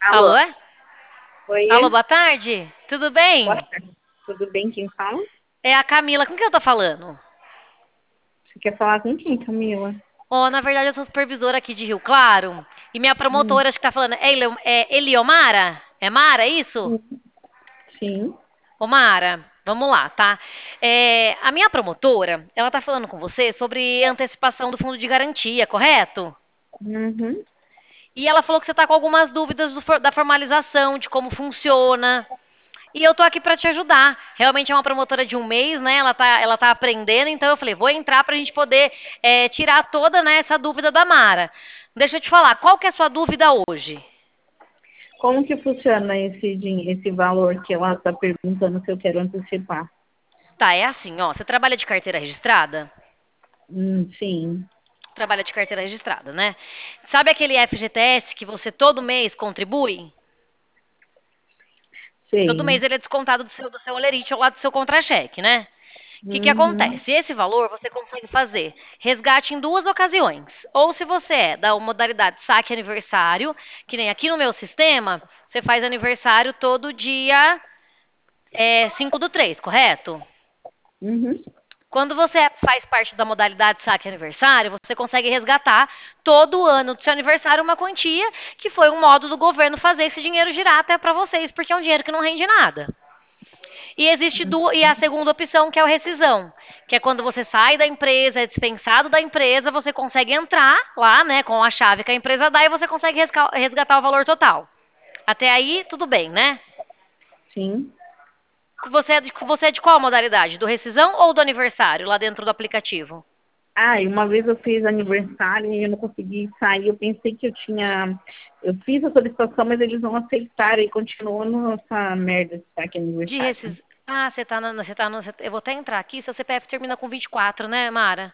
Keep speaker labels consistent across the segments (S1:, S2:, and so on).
S1: Alô,
S2: Alô?
S1: é? Alô,
S2: Oiê,
S1: boa tarde. Tudo
S2: boa
S1: bem?
S2: tarde. Tudo bem? Quem fala?
S1: É a Camila. Com quem eu tô falando?
S2: Você quer falar com quem, Camila?
S1: Oh, na verdade, eu sou supervisora aqui de Rio Claro. E minha
S2: Hum,
S1: promotora acho que tá falando. É Eliomara? É Mara, é isso?
S2: sim.
S1: Ô, Mara, vamos lá, tá? A minha promotora, ela tá falando com você sobre antecipação do fundo de garantia, correto?
S2: Uhum.
S1: E ela falou que você tá com algumas dúvidas da formalização, de como funciona. E eu tô aqui pra te ajudar. Realmente é uma promotora de um mês, né? Ela tá aprendendo, então eu falei, vou entrar pra gente poder tirar toda, né, essa dúvida da Mara. Deixa eu te falar, qual que é a sua dúvida hoje?
S2: Como que funciona esse valor que ela está perguntando se eu quero antecipar?
S1: Tá, é assim, ó. Você trabalha de carteira registrada?
S2: Sim,
S1: Trabalha de carteira registrada, né? Sabe aquele FGTS que você todo mês contribui? Todo
S2: sei.
S1: mês ele é descontado do seu olerite ou lá do seu contra-cheque, né? O que
S2: Uhum.
S1: acontece? Esse valor você consegue fazer resgate em duas ocasiões. Ou se você é da modalidade saque aniversário, que nem aqui no meu sistema, você faz aniversário todo dia 5 do 3, correto?
S2: Uhum.
S1: Quando você faz parte da modalidade saque aniversário, você consegue resgatar todo ano do seu aniversário uma quantia, que foi um modo do governo fazer esse dinheiro girar até para vocês, porque é um dinheiro que não rende nada. E a segunda opção, que é o rescisão, que é quando você sai da empresa, é dispensado da empresa, você consegue entrar lá, né, com a chave que a empresa dá e você consegue resgatar o valor total. Até aí, tudo bem, né?
S2: Sim.
S1: Você é de qual modalidade? Do rescisão ou do aniversário, lá dentro do aplicativo?
S2: Ah, e uma vez eu fiz aniversário e eu não consegui sair. Eu pensei que eu tinha. Eu fiz a solicitação, mas eles não aceitaram e continuou nessa merda de saque
S1: De
S2: aniversário.
S1: rescisão. Ah, você tá no. Você tá no eu vou até entrar aqui. Seu CPF termina com 24, né, Mara?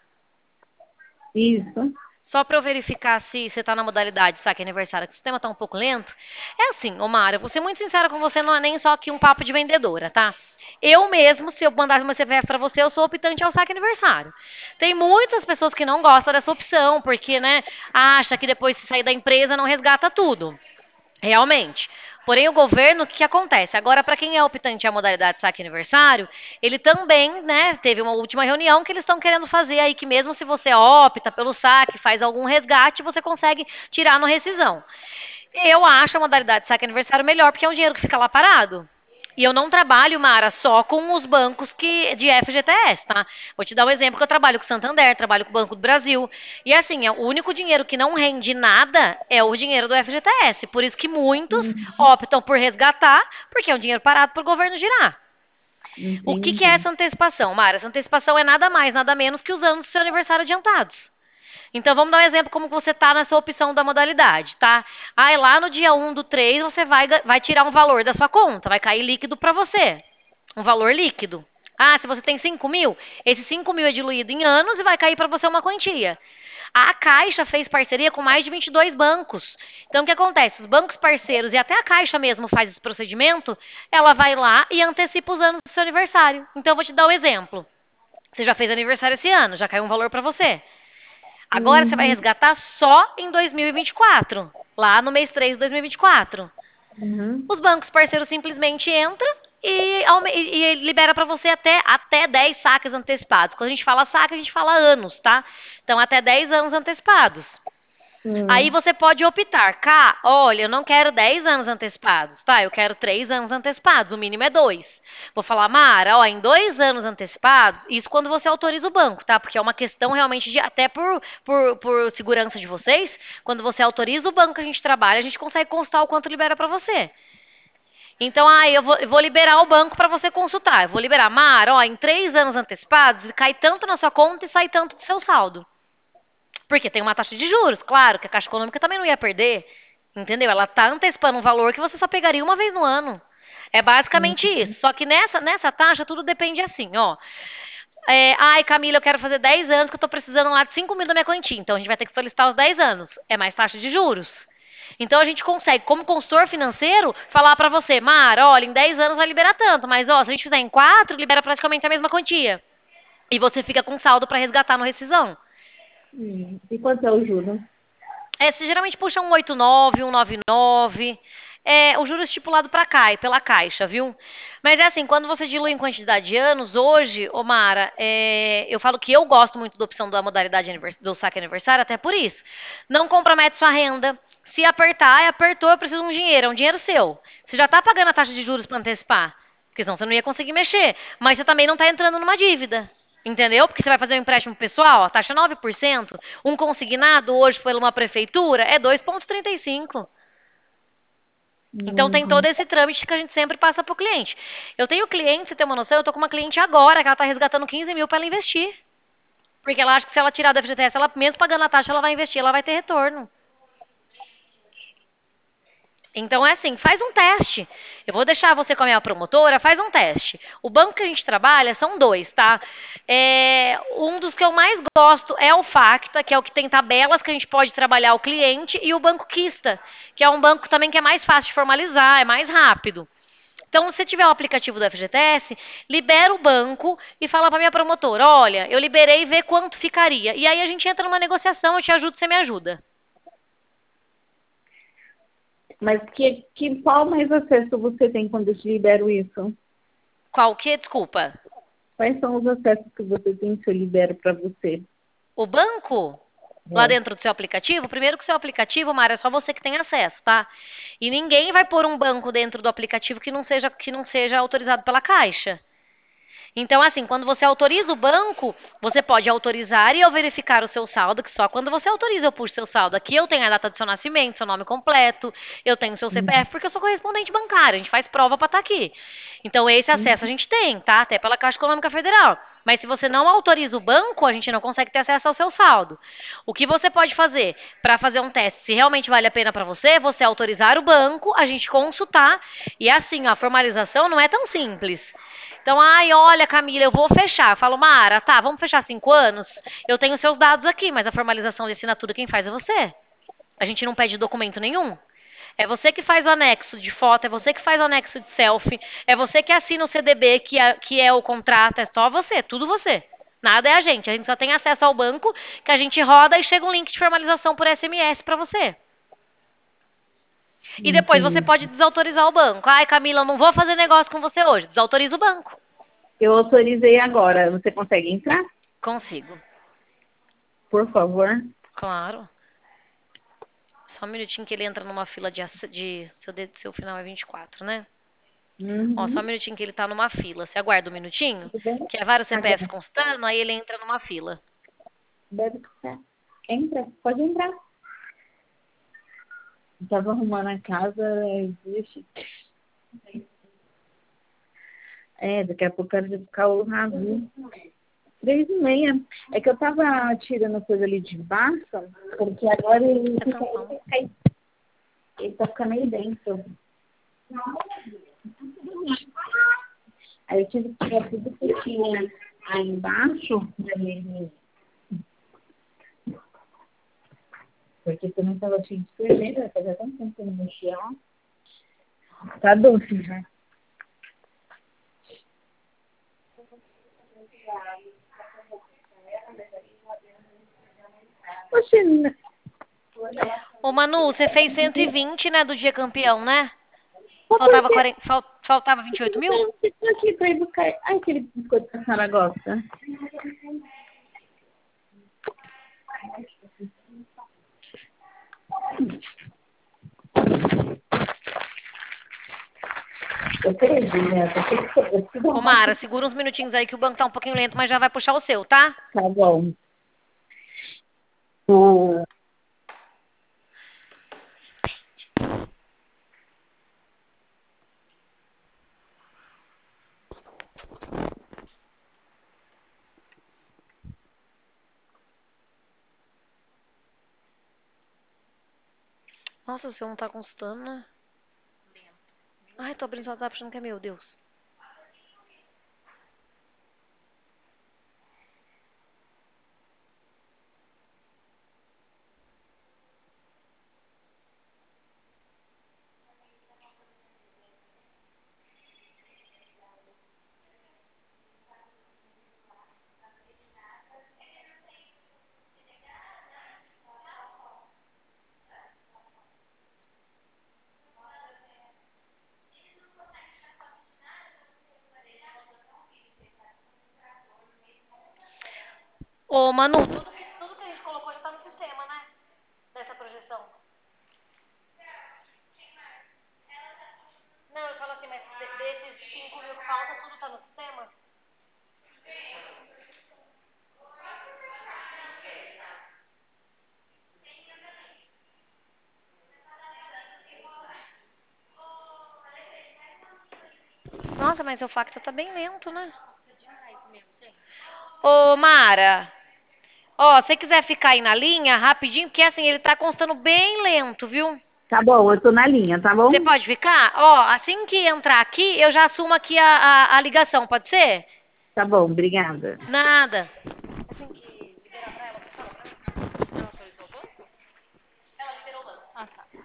S2: Isso.
S1: Só para eu verificar se você está na modalidade saque aniversário, que o sistema está um pouco lento. É assim, ô Mara, eu vou ser muito sincera com você, não é nem só aqui um papo de vendedora, tá? Eu mesmo, se eu mandasse uma CPF para você, eu sou optante ao saque aniversário. Tem muitas pessoas que não gostam dessa opção, porque, né, acha que depois se sair da empresa não resgata tudo. Realmente. Porém, o governo, o que, que acontece? Agora, para quem é optante à modalidade saque aniversário, ele também, né, teve uma última reunião que eles estão querendo fazer aí, que mesmo se você opta pelo saque, faz algum resgate, você consegue tirar no rescisão. Eu acho a modalidade saque aniversário melhor, porque é um dinheiro que fica lá parado. E eu não trabalho, Mara, só com os bancos de FGTS, tá? Vou te dar um exemplo que eu trabalho com o Santander, trabalho com o Banco do Brasil. E assim, o único dinheiro que não rende nada é o dinheiro do FGTS. Por isso que muitos optam por resgatar, porque é um dinheiro parado para o governo girar. O que, que é
S2: Entendi.
S1: essa antecipação, Mara? Essa antecipação é nada mais, nada menos que os anos do seu aniversário adiantados. Então, vamos dar um exemplo como você está nessa opção da modalidade, tá? Aí, lá no dia 1 do 3, você vai tirar um valor da sua conta, vai cair líquido para você. Um valor líquido. Ah, se você tem 5 mil, esse 5 mil é diluído em anos e vai cair para você uma quantia. A Caixa fez parceria com mais de 22 bancos. Então, o que acontece? Os bancos parceiros e até a Caixa mesmo faz esse procedimento, ela vai lá e antecipa os anos do seu aniversário. Então, eu vou te dar um exemplo. Você já fez aniversário esse ano, já caiu um valor para você. Agora você vai
S2: Uhum.
S1: resgatar só em 2024, lá no mês 3 de 2024.
S2: Uhum.
S1: Os bancos parceiros simplesmente entram e libera para você até 10 saques antecipados. Quando a gente fala saque, a gente fala anos, tá? Então, até 10 anos antecipados. Aí
S2: Hum.
S1: você pode optar, cá, olha, eu não quero 10 anos antecipados, tá? Eu quero 3 anos antecipados, o mínimo é 2. Vou falar, Mara, ó, em 2 anos antecipados, isso quando você autoriza o banco, tá? Porque é uma questão realmente de, até por segurança de vocês, quando você autoriza o banco que a gente trabalha, a gente consegue constar o quanto libera pra você. Então, eu vou liberar o banco para você consultar. Eu vou liberar, Mara, ó, em 3 anos antecipados, cai tanto na sua conta e sai tanto do seu saldo. Porque tem uma taxa de juros, claro, que a Caixa Econômica também não ia perder. Entendeu? Ela está antecipando um valor que você só pegaria uma vez no ano. É basicamente isso. Só que nessa taxa tudo depende assim, ó. Ai, Camila, eu quero fazer 10 anos que eu estou precisando lá de 5 mil da minha quantia. Então a gente vai ter que solicitar os 10 anos. É mais taxa de juros. Então a gente consegue, como consultor financeiro, falar para você, Mara, olha, em 10 anos vai liberar tanto, mas ó, se a gente fizer em 4, libera praticamente a mesma quantia. E você fica com saldo para resgatar no rescisão.
S2: E quanto é o juro?
S1: Você geralmente puxa um 89, um 99. É o juro estipulado pela Caixa, viu? Mas é assim, quando você dilui em quantidade de anos, hoje, Omara, eu falo que eu gosto muito da opção da modalidade do saque aniversário, até por isso. Não compromete sua renda. Se apertar, apertou, eu preciso de um dinheiro, é um dinheiro seu. Você já tá pagando a taxa de juros para antecipar, porque senão você não ia conseguir mexer. Mas você também não tá entrando numa dívida. Entendeu? Porque você vai fazer um empréstimo pessoal, a taxa é 9%, um consignado hoje por uma prefeitura é 2,35%. Então tem todo
S2: Uhum.
S1: esse trâmite que a gente sempre passa pro cliente. Eu tenho cliente, você tem uma noção, eu tô com uma cliente agora que ela tá resgatando 15 mil para ela investir. Porque ela acha que se ela tirar do FGTS, ela mesmo pagando a taxa, ela vai investir, ela vai ter retorno. Então é assim, faz um teste. Eu vou deixar você com a minha promotora, faz um teste. O banco que a gente trabalha são dois, tá? Um dos que eu mais gosto é o Facta, que é o que tem tabelas que a gente pode trabalhar o cliente, e o Banco Quista, que é um banco também que é mais fácil de formalizar, é mais rápido. Então, se tiver o aplicativo do FGTS, libera o banco e fala para minha promotora, olha, eu liberei e vê quanto ficaria. E aí a gente entra numa negociação, eu te ajudo, você me ajuda.
S2: Mas qual mais acesso você tem quando eu te libero isso?
S1: Qual que? Desculpa.
S2: Quais são os acessos que você tem se eu libero para você?
S1: O banco? Lá
S2: É.
S1: dentro do seu aplicativo? Primeiro que o seu aplicativo, Mara, é só você que tem acesso, tá? E ninguém vai pôr um banco dentro do aplicativo que não seja autorizado pela Caixa. Então, assim, quando você autoriza o banco, você pode autorizar e eu verificar o seu saldo, que só quando você autoriza eu puxo seu saldo. Aqui eu tenho a data de seu nascimento, seu nome completo, eu tenho seu CPF, porque eu sou correspondente bancário, a gente faz prova para estar aqui. Então, esse acesso a gente tem, tá? Até pela Caixa Econômica Federal. Mas se você não autoriza o banco, a gente não consegue ter acesso ao seu saldo. O que você pode fazer para fazer um teste, se realmente vale a pena para você, você autorizar o banco, a gente consultar, e assim, a formalização não é tão simples. Então, ai, olha, Camila, eu vou fechar. Eu falo, Mara, tá, vamos fechar 5 anos? Eu tenho seus dados aqui, mas a formalização de assinatura quem faz é você. A gente não pede documento nenhum. É você que faz o anexo de foto, é você que faz o anexo de selfie, é você que assina o CDB, que é o contrato, é só você, tudo você. Nada é a gente só tem acesso ao banco, que a gente roda e chega um link de formalização por SMS para você. E depois você
S2: Entendi.
S1: pode desautorizar o banco. Ai, Camila, eu não vou fazer negócio com você hoje. Desautoriza o banco.
S2: Eu autorizei agora. Você consegue entrar?
S1: Consigo.
S2: Por favor.
S1: Claro. Só um minutinho que ele entra numa fila seu final é 24, né? Ó, só um
S2: Uhum.
S1: minutinho que ele tá numa fila. Você aguarda um minutinho?
S2: Tudo bem?
S1: Que é vários CPFs
S2: Agora.
S1: constando, aí ele entra numa fila.
S2: Deve ficar. Entra, pode entrar. Estava arrumando a casa, existe. Daqui a pouco ela vai ficar o razão. 3h30. É que eu tava tirando coisa ali de baixo, porque agora
S1: É tampão.
S2: ele tá ficando aí dentro. Aí eu tive que tirar tudo que tinha aí embaixo, porque também tava cheio de sujeira, fazia tanto tempo que eu não mexia lá. Tá doce já. Oxe,
S1: Ô, Manu, você fez 120, né, do dia campeão, né?
S2: só
S1: Faltava,
S2: porque
S1: 40, faltava 28 mil?
S2: eu tô aqui pra ir buscar. Ai, aquele biscoito que a senhora gosta. Eu perdi, né? Eu preciso
S1: Ô,
S2: arrumar
S1: Mara,
S2: aqui.
S1: segura uns minutinhos aí que o banco tá um pouquinho lento, mas já vai puxar o seu, tá?
S2: Tá bom. O...
S1: Nossa, o seu não tá constando, né? Ai, tô abrindo o WhatsApp achando que é meu, Deus. Ô, Manu, tudo que a gente colocou já tá no sistema, né? Dessa projeção. Não, eu falo assim, mas desses 5 mil que falta, tudo tá no sistema? Nossa, mas o Facta tá bem lento, né? Ô, Mara, ó, se você quiser ficar aí na linha, rapidinho, porque assim, ele tá constando bem lento, viu?
S2: Tá bom, eu tô na linha, tá
S1: Você
S2: bom?
S1: pode ficar? Ó, assim que entrar aqui, eu já assumo aqui a ligação, pode ser?
S2: Tá bom, obrigada.
S1: Nada. Assim que liberar pra ela, você fala pra mim. Ela autorizou o banco? Ela liberou o banco. Ah, tá.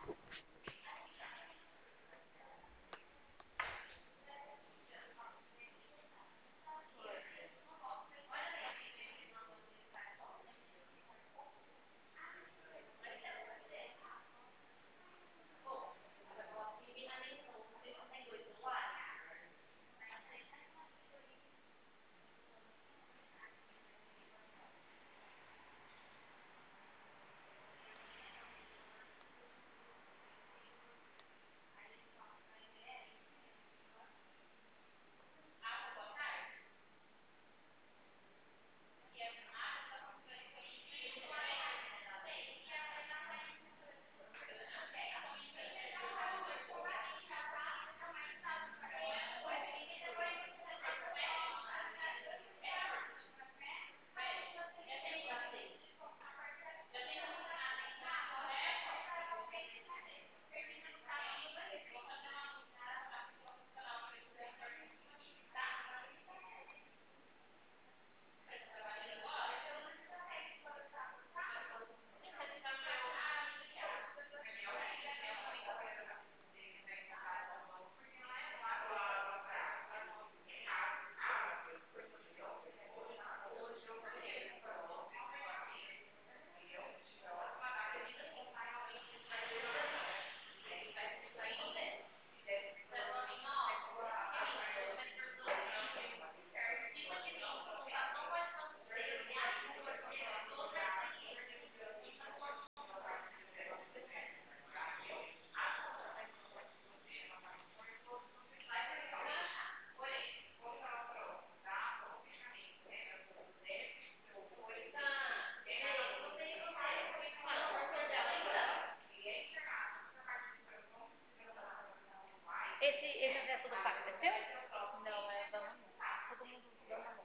S1: Esse acesso do Facta é seu? Não, é da Manu. Todo mundo da Manu.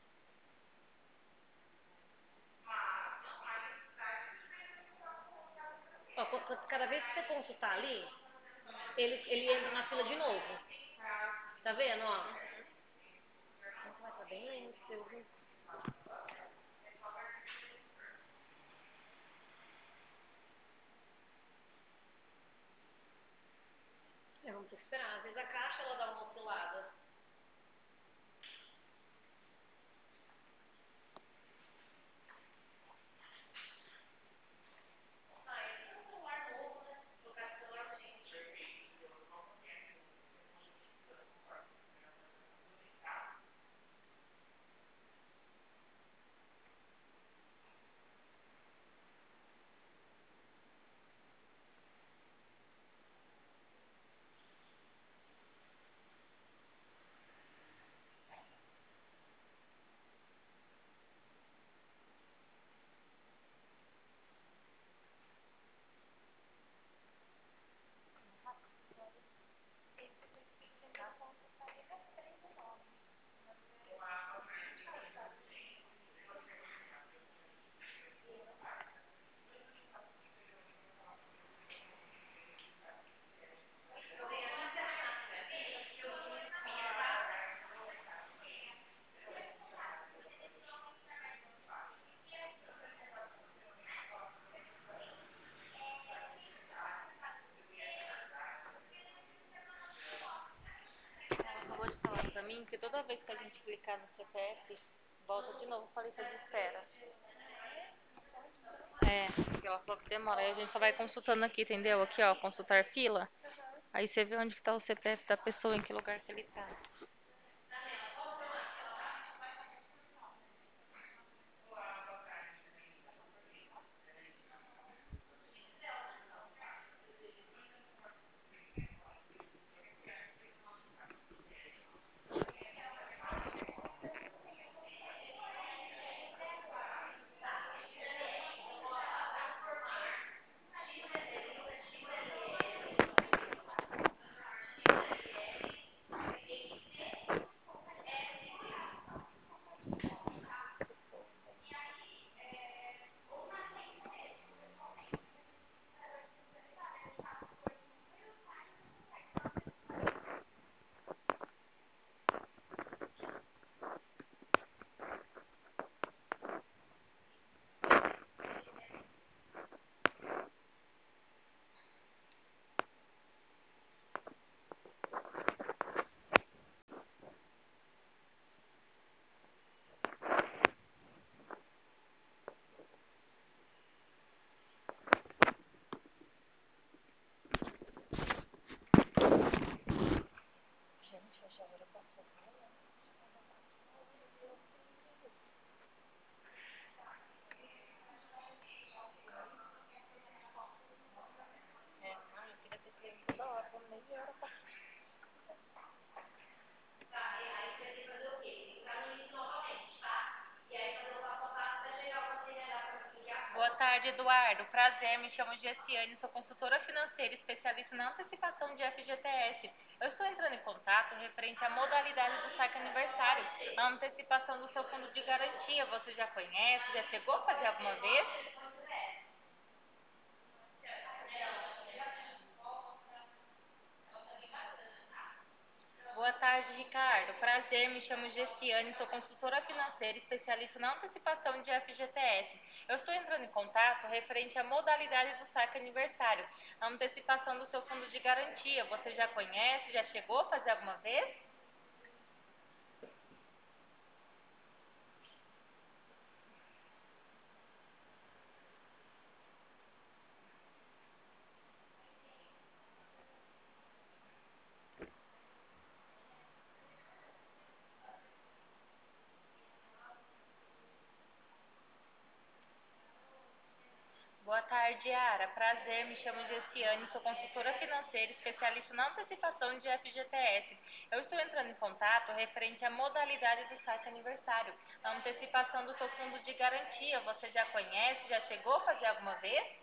S1: Ó, cada vez que você consultar ali, ele entra na fila de novo. Tá vendo, ó? Nossa, mas tá bem lento o seu, viu? É, vamos ter que esperar. Às vezes a caixa ela dá uma oscilada. Ela acabou de falar pra mim que toda vez que a gente clicar no CPF, volta de novo pra lista de espera. É, porque ela falou que demora. Aí a gente só vai consultando aqui, entendeu? Aqui, ó, consultar fila. Aí você vê onde que tá o CPF da pessoa, em que lugar que ele tá.
S3: tarde, Eduardo. Prazer, me chamo Gessiane, sou consultora financeira especialista na antecipação de FGTS. Eu estou entrando em contato referente à modalidade do saque aniversário, a antecipação do seu fundo de garantia. Você já conhece? Já chegou a fazer alguma vez? Boa tarde, Ricardo. Prazer, me chamo Gessiane, sou consultora financeira especialista na antecipação de FGTS. Eu estou entrando em contato referente à modalidade do saque aniversário, a antecipação do seu fundo de garantia. Você já conhece? Já chegou a fazer alguma vez? Boa tarde, Yara. Prazer, me chamo Gessiane, sou consultora financeira especialista na antecipação de FGTS. Eu estou entrando em contato referente à modalidade do saque aniversário, a antecipação do seu fundo de garantia. Você já conhece? Já chegou a fazer alguma vez?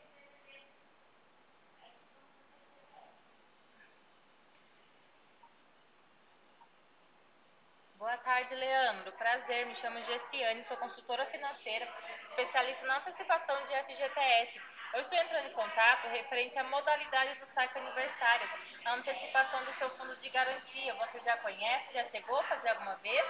S3: Boa tarde, Leandro. Prazer, me chamo Gessiane, sou consultora financeira, especialista na antecipação de FGTS. Eu estou entrando em contato referente à modalidade do saque aniversário, a antecipação do seu fundo de garantia. Você já conhece? Já chegou a fazer alguma vez?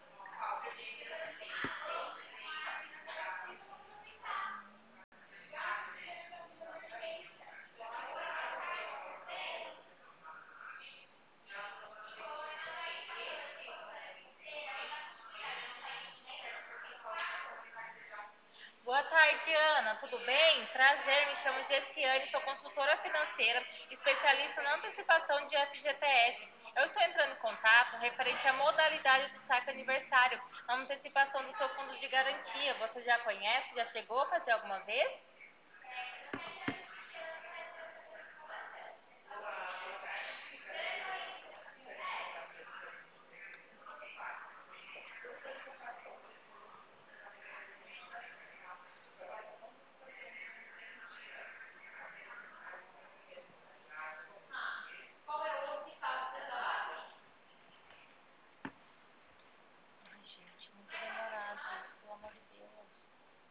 S3: Boa tarde, Ana. Tudo bem? Prazer, me chamo Gessiane, sou consultora financeira, especialista na antecipação de FGTS. Eu estou entrando em contato referente à modalidade do saque aniversário, a antecipação do seu fundo de garantia. Você já conhece? Já chegou a fazer alguma vez? Ai, gente, muito demorado isso, pelo amor de Deus.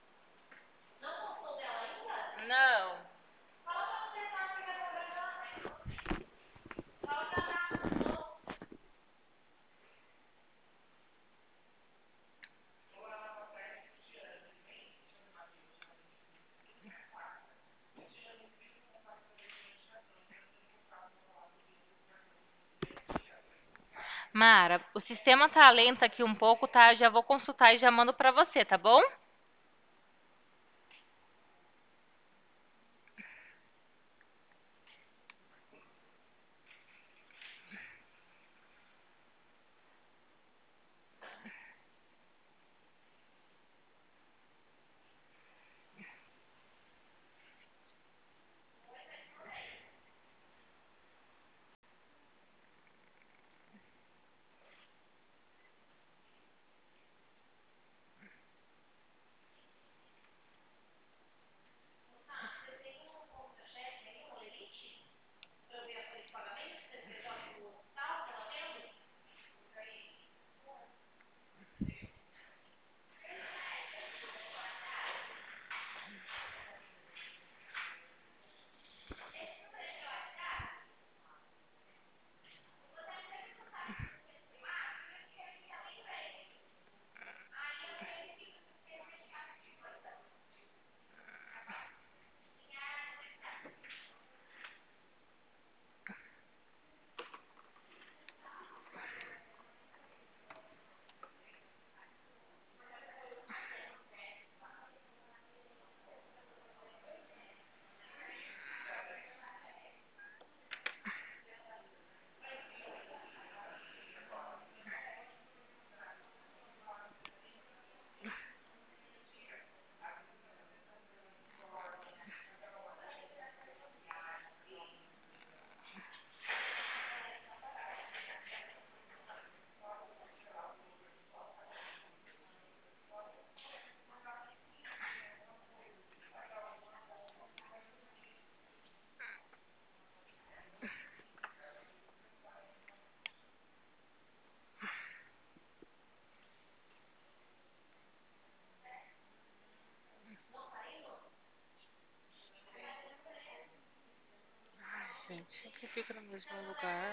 S3: Não. Mara, o sistema tá lento aqui um pouco, tá? Eu já vou consultar e já mando pra você, tá bom? gente, que fica no mesmo lugar.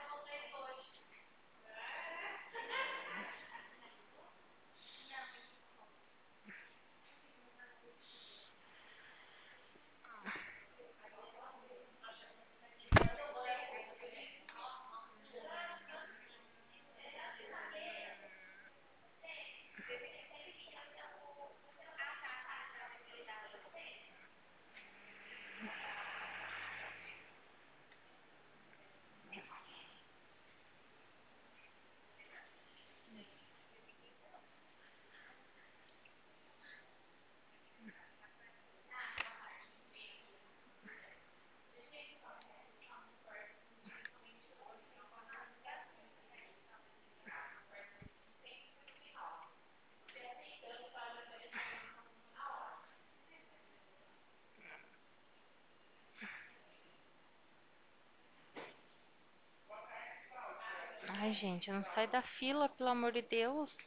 S3: Ai, gente, não sai da fila, pelo amor de Deus.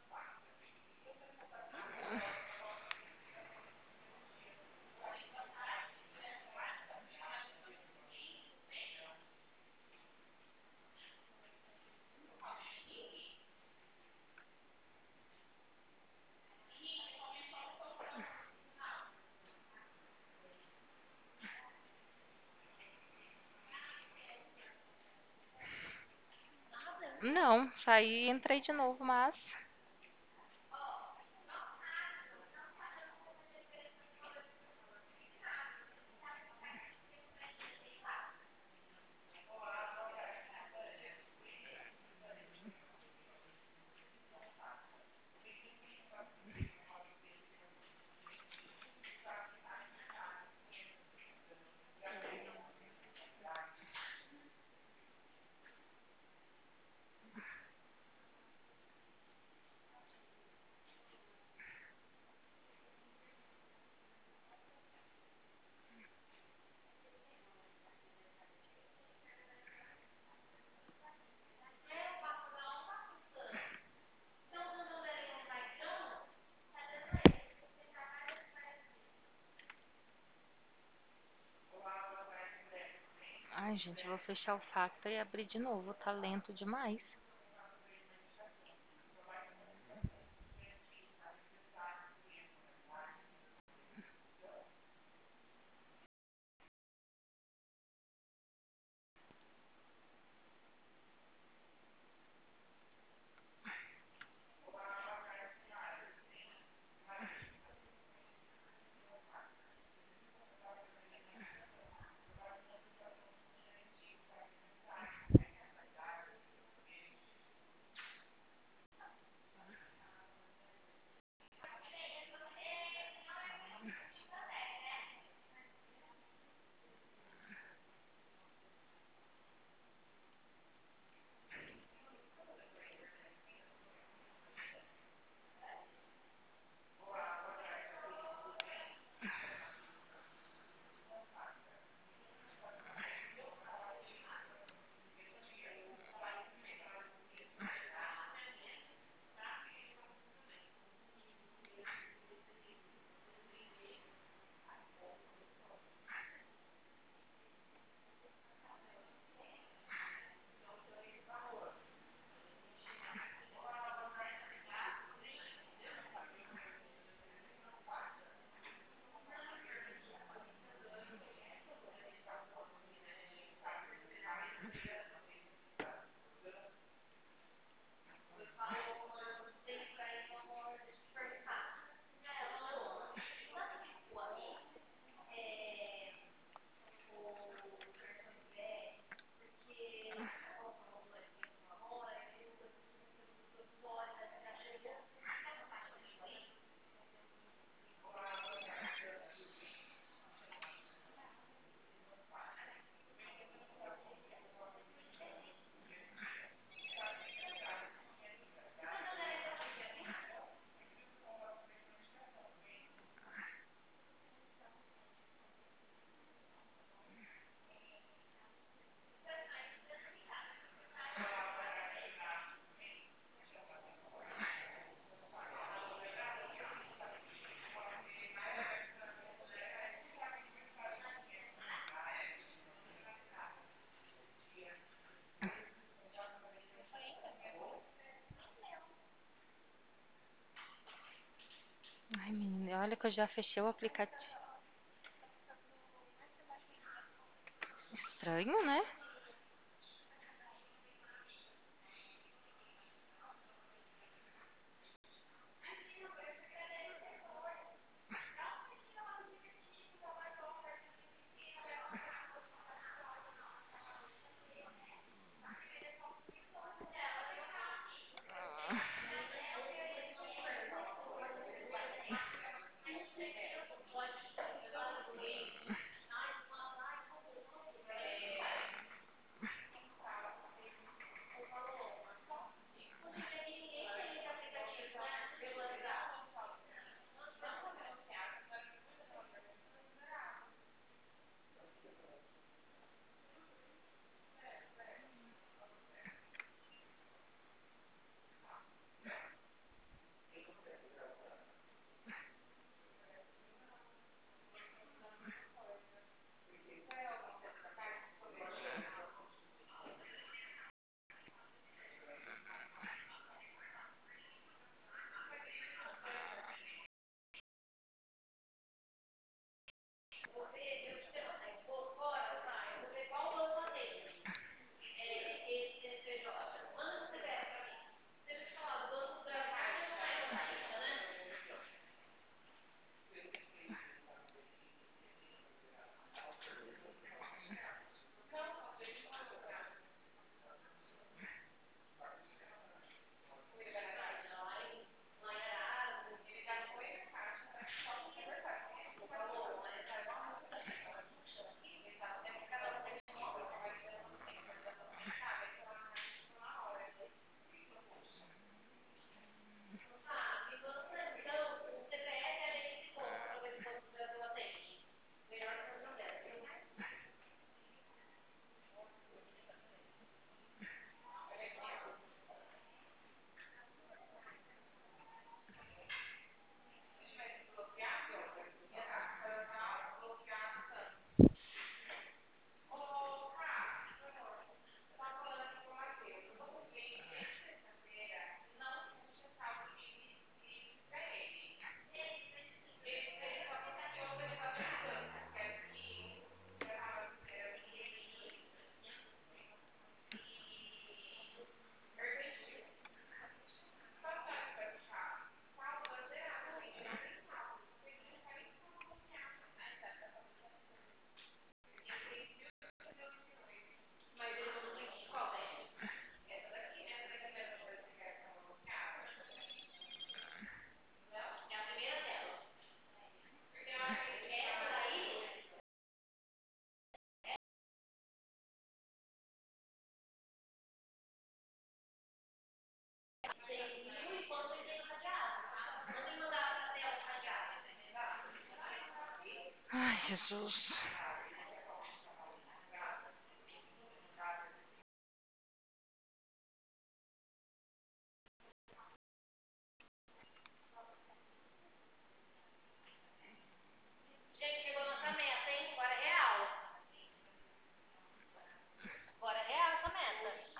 S3: Não, saí e entrei de novo, mas. Ai, gente, eu vou fechar o Factor e abrir de novo. Tá lento demais. Olha que eu já fechei o aplicativo. Estranho, né? Ai, Jesus.
S1: Gente, chegou nossa meta, hein? Bora real. Bora real essa meta.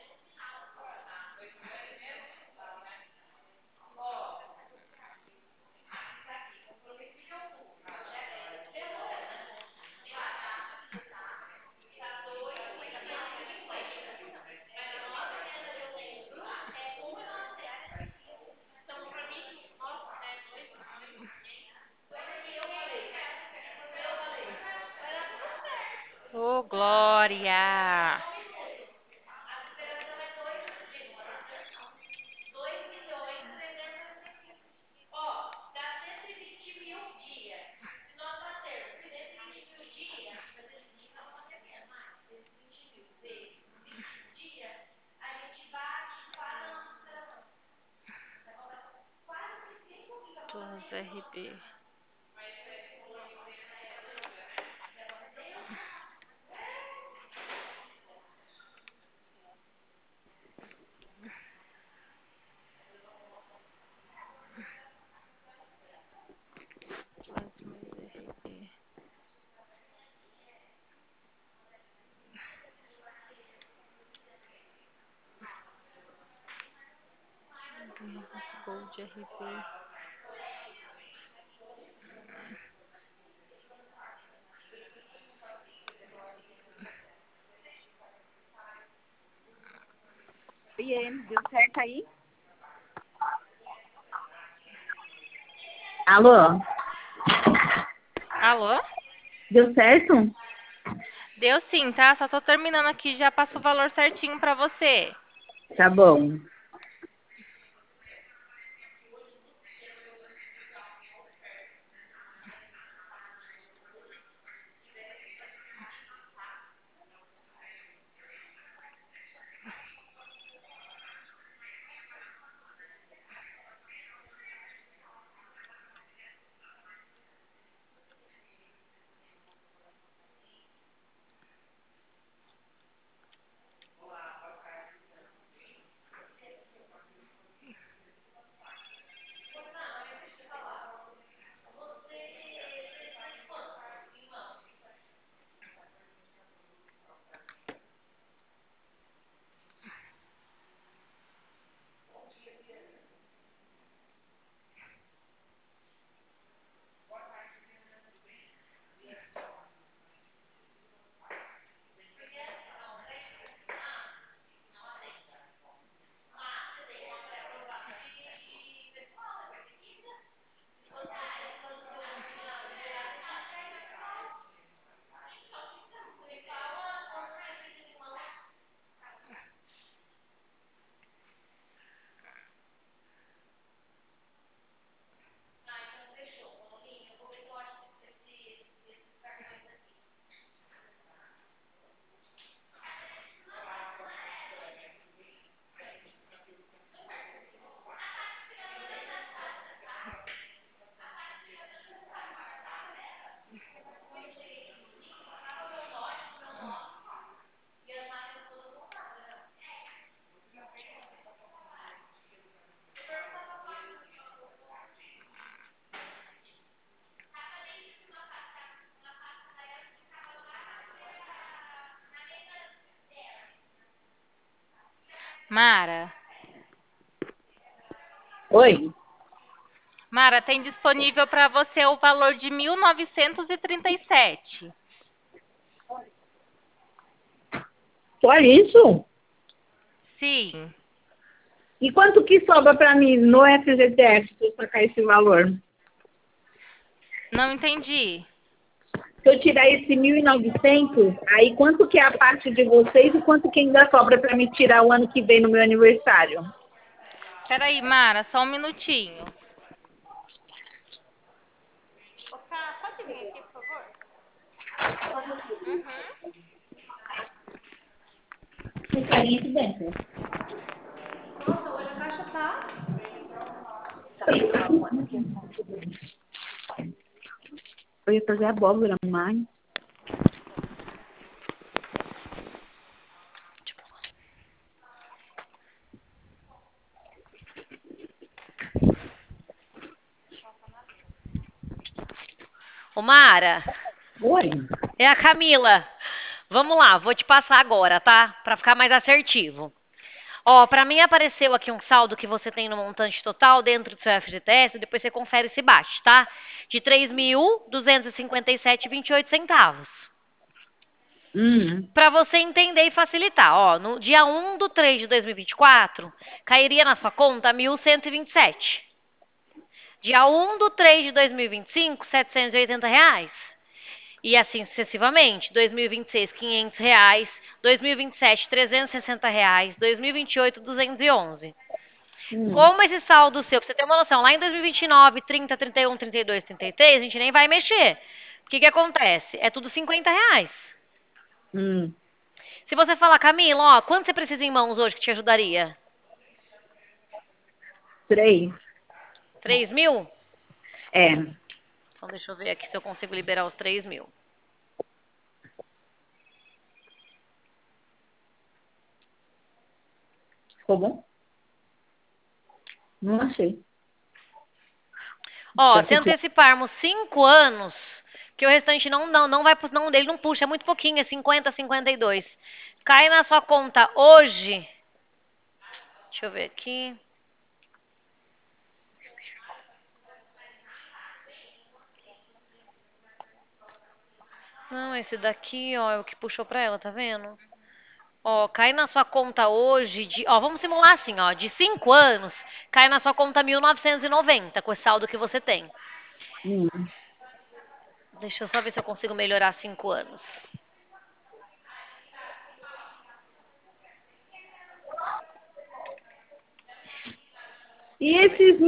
S3: Ô, Glória. Tô nos RB. Faz mais RB. Gold RB.
S2: Oiê, deu certo aí? Alô?
S3: Alô?
S2: Deu certo?
S3: Deu sim, tá? Só tô terminando aqui, já passo o valor certinho pra você.
S2: Tá bom.
S3: Mara.
S2: Oi.
S3: Mara, tem disponível pra você o valor de 1.937.
S2: Só isso?
S3: Sim.
S2: E quanto que sobra para mim no FGTS se eu sacar esse valor?
S3: Não entendi.
S2: Se eu tirar esse 1.900, aí quanto que é a parte de vocês e quanto que ainda sobra para me tirar o ano que vem no meu aniversário?
S3: Peraí, Mara, só um minutinho. Ô, Ká, pode vir aqui, por favor? Uhum.
S2: Ficaria aqui dentro.
S1: Nossa, hoje a caixa tá.
S2: Eu ia fazer abóbora, mas...
S1: Ô, Mara,
S2: Oi.
S1: é a Camila. Vamos lá, vou te passar agora, tá? Pra ficar mais assertivo. Ó, pra mim apareceu aqui um saldo que você tem no montante total dentro do seu FGTS, depois você confere se bate, tá? De 3.257,28 centavos. Para você entender e facilitar, ó, no dia 1/3 de 2024, cairia na sua conta 1.127. Dia 1/3 de 2025, R$ 780. E assim sucessivamente. 2026, R$ 500. 2027, R$ 360. 2028, 211. Como esse saldo seu, pra você ter uma noção, lá em 2029, 30, 31, 32, 33, a gente nem vai mexer. O que que acontece? É tudo R$ 50.
S2: Hum.
S1: Se você falar, Camila, ó, quanto você precisa em mãos hoje que te ajudaria?
S2: 3.
S1: 3.000?
S2: É.
S1: Então deixa eu ver aqui se eu consigo liberar os 3.000.
S2: Ficou bom? Não achei.
S1: Ó,
S2: Tá
S1: se
S2: pequeno.
S1: anteciparmos 5 anos, que o restante não vai, não, ele não puxa, é muito pouquinho, é 50, 52. Cai na sua conta hoje. Deixa eu ver aqui. Não, esse daqui, ó, é o que puxou pra ela, tá vendo? Ó, cai na sua conta hoje Ó, vamos simular assim, ó. De 5 anos, cai na sua conta 1.990 com esse saldo que você tem.
S2: Hum.
S1: Deixa eu só ver se eu consigo melhorar 5 anos.
S2: E esses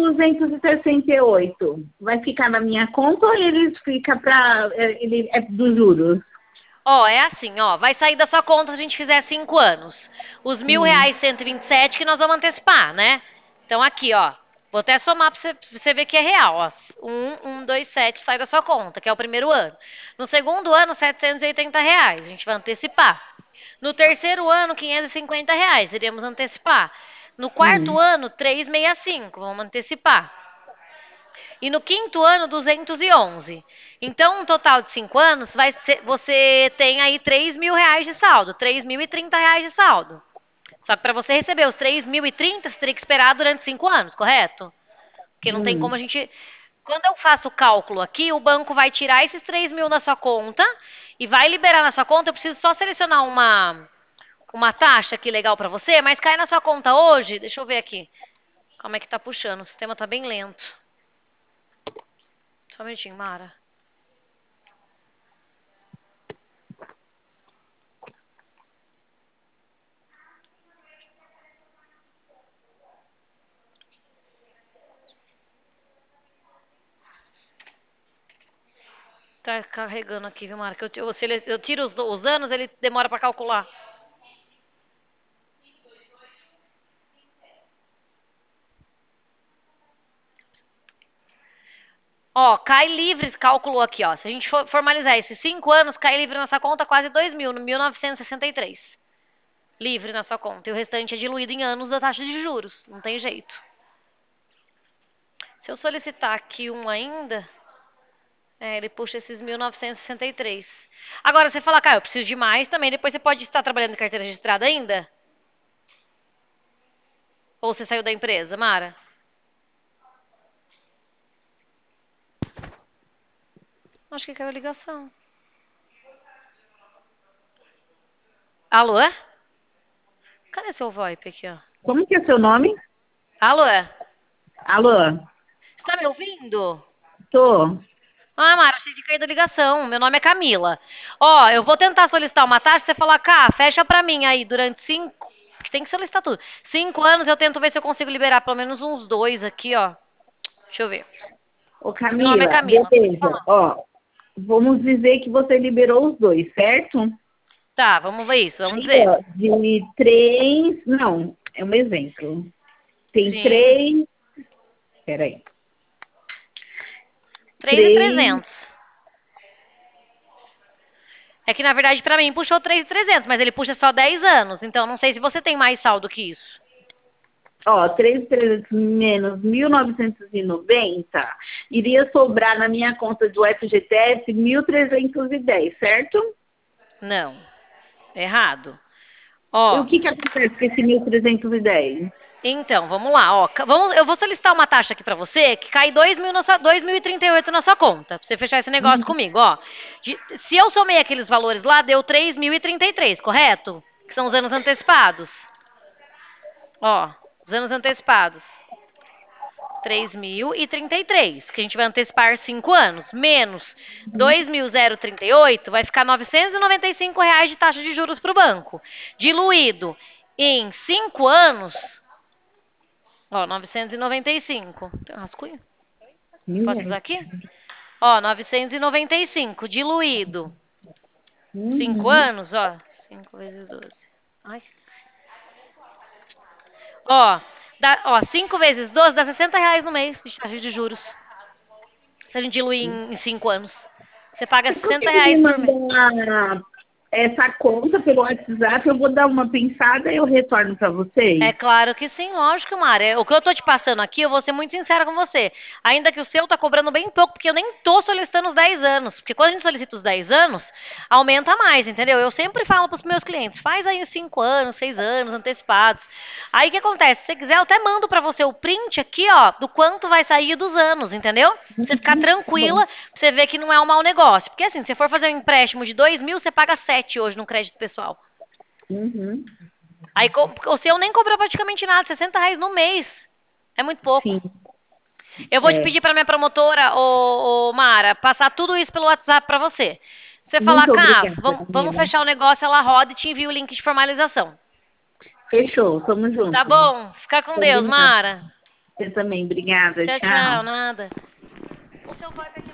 S2: 1.268 vai ficar na minha conta ou eles fica para ele é dos juros?
S1: Ó, é assim, ó. Vai sair da sua conta se a gente fizer 5 anos. Os
S2: Hum.
S1: R$ 1.127 que nós vamos antecipar, né? Então aqui, ó. Vou até somar pra você ver que é real, ó. 1.127 sai da sua conta, que é o primeiro ano. No segundo ano, R$ 780. A gente vai antecipar. No terceiro ano, R$ 550. Iríamos antecipar. No quarto
S2: Hum.
S1: ano, 365. Vamos antecipar. E no quinto ano, 211. Então, um total de 5 anos, você tem aí R$ 3.000 de saldo, R$ 3.030 de saldo. Só que para você receber os 3.030, você teria que esperar durante 5 anos, correto? Porque não tem como a gente. Quando eu faço o cálculo aqui, o banco vai tirar esses 3.000 da sua conta e vai liberar na sua conta. Eu preciso só selecionar uma taxa aqui legal para você, mas cai na sua conta hoje. Deixa eu ver aqui. Como é que tá puxando? O sistema tá bem lento. Só um minutinho, Mara. Tá carregando aqui, viu, Mara? Se eu tiro os anos, ele demora pra calcular. Ó, cai livre, calculou aqui, ó. Se a gente for formalizar esses 5 anos, cai livre na sua conta quase 2.000, no 1.963. Livre na sua conta. E o restante é diluído em anos da taxa de juros. Não tem jeito. Se eu solicitar aqui um ainda, ele puxa esses 1.963. Agora, você fala, cara, eu preciso de mais também. Depois você pode estar trabalhando em carteira registrada ainda? Ou você saiu da empresa, Mara? Acho que caiu a ligação. Alô? Cadê seu VoIP aqui, ó?
S2: Como que é seu nome?
S1: Alô?
S2: Alô?
S1: Você tá me ouvindo?
S2: Tô.
S1: Ah, Mara, achei de cair da ligação. Meu nome é Camila. Ó, eu vou tentar solicitar uma taxa. Você falar, cá, fecha pra mim aí durante 5. Que tem que solicitar tudo. 5 anos eu tento ver se eu consigo liberar pelo menos uns 2 aqui, ó. Deixa eu ver.
S2: Ô,
S1: Meu nome é
S2: Camila,
S1: Camila. Pode
S2: beleza.
S1: falar.
S2: Ó, vamos dizer que você liberou os dois, certo?
S1: Tá, vamos ver isso. Vamos
S2: Aí,
S1: dizer.
S2: ó, de três. Não, é um exemplo. Tem
S1: Sim.
S2: três. Peraí. 3.
S1: 3.300. É que, na verdade, pra mim puxou 3.300, mas ele puxa só 10 anos. Então, não sei se você tem mais saldo que isso.
S2: Ó, 3.300 menos 1.990 iria sobrar na minha conta do FGTS 1.310, certo?
S1: Não. Errado.
S2: E
S1: Ó.
S2: o que que acontece com esse 1.310?
S1: Então, vamos lá, ó. Eu vou solicitar uma taxa aqui pra você que cai 2.038 na sua conta, pra você fechar esse negócio comigo, ó. Se eu somei aqueles valores lá, deu 3.033, correto? Que são os anos antecipados. Ó, os anos antecipados. 3.033, que a gente vai antecipar 5 anos, menos 2.038, vai ficar R$ 995 de taxa de juros para o banco. Diluído em 5 anos, ó, 995. Tem um rascunho? Posso usar aqui? Ó, 995, diluído. 5
S2: Uhum.
S1: anos, ó. 5 vezes 12. Ai. Ó, 5 vezes 12 dá R$ 60 no mês de taxa de juros. Se a gente diluir em 5 anos. Você paga
S2: Você consegue me
S1: R$ 60 por mês.
S2: mandar essa conta pelo WhatsApp? Eu vou dar uma pensada e eu retorno para
S1: É
S2: vocês.
S1: claro que sim, lógico, Mari. O que eu tô te passando aqui, eu vou ser muito sincera com você. Ainda que o seu tá cobrando bem pouco, porque eu nem tô solicitando os 10 anos. Porque quando a gente solicita os 10 anos, aumenta mais, entendeu? Eu sempre falo pros meus clientes, faz aí 5 anos, 6 anos, antecipados. Aí o que acontece? Se você quiser, eu até mando pra você o print aqui, ó, do quanto vai sair dos anos, entendeu? Pra você ficar
S2: Tá bom.
S1: tranquila, pra você ver que não é um mau negócio. Porque assim, se você for fazer um empréstimo de 2.000, você paga 7 hoje no crédito pessoal.
S2: Uhum.
S1: Aí o seu nem cobra praticamente nada, R$ 60 no mês. É muito pouco.
S2: Sim,
S1: Eu vou te
S2: é.
S1: pedir para minha promotora, ô Mara, passar tudo isso pelo WhatsApp para você. Você falar,
S2: Muito
S1: Cá,
S2: obrigada,
S1: vamos
S2: menina.
S1: fechar o negócio, ela roda e te envia o link de formalização.
S2: Fechou, tamo
S1: Tá
S2: junto.
S1: bom? Fica com Deus,
S2: Combinado.
S1: Mara.
S2: Você também, obrigada.
S1: Tchau,
S2: Tchau.
S1: tchau, nada. O seu VoIP aqui